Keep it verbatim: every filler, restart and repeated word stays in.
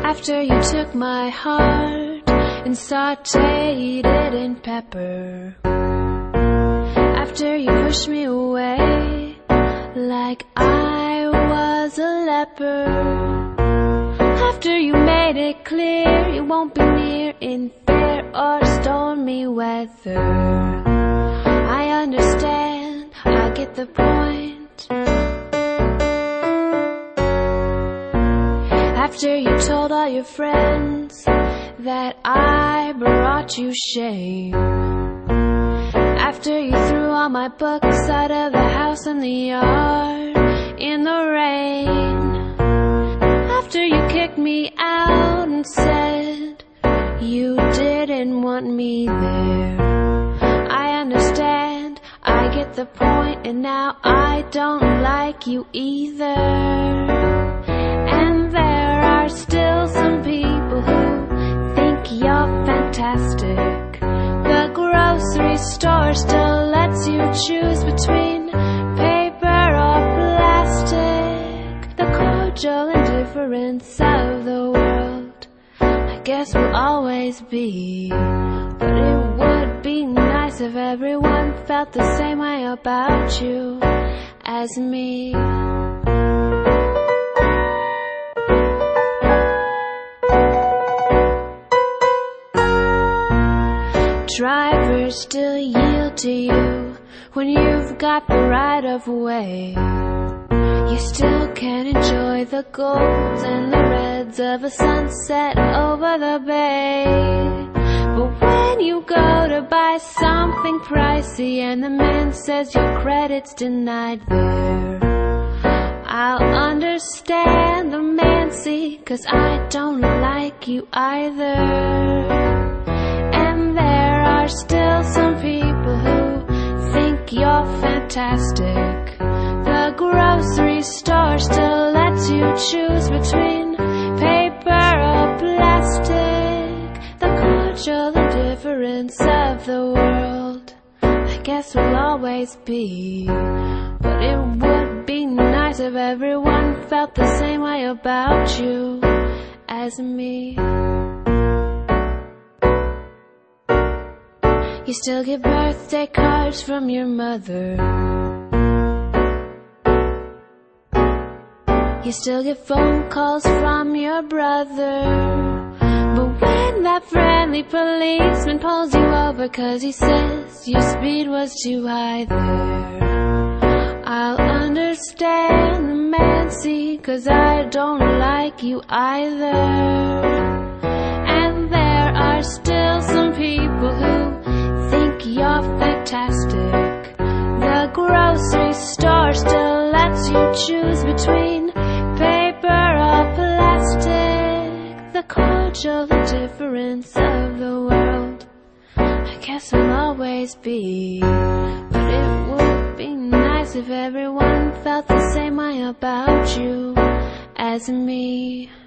After you took my heart and sauteed it in pepper, after you pushed me away like I was a leper, after you made it clear you won't be near in fair or stormy weather, I understand, I get the point. After you told all your friends that I brought you shame, after you threw all my books out of the house and the yard in the rain, after you kicked me out and said you didn't want me there, I understand, I get the point, and now I don't like you either. And there are still some people who think you're fantastic. The grocery store still lets you choose between paper or plastic. The cordial indifference of the world, I guess, will always be. But it would be nice if everyone felt the same way about you as me. Drivers still yield to you when you've got the right of way. You still can enjoy the golds and the reds of a sunset over the bay. But when you go to buy something pricey and the man says your credit's denied there, I'll understand the man, see, 'cause I don't like you either. Still some people who think you're fantastic. The grocery store still lets you choose between paper or plastic. The cordial indifference of the world, I guess, will always be. But it would be nice if everyone felt the same way about you as me. You still get birthday cards from your mother. You still get phone calls from your brother. But when that friendly policeman pulls you over 'cause he says your speed was too high there, I'll understand the man, see, 'cause I don't like you either. And there are still some people who you're fantastic. The grocery store still lets you choose between paper or plastic. The cordial indifference of the world, I guess, will always be. But it would be nice if everyone felt the same way about you as me.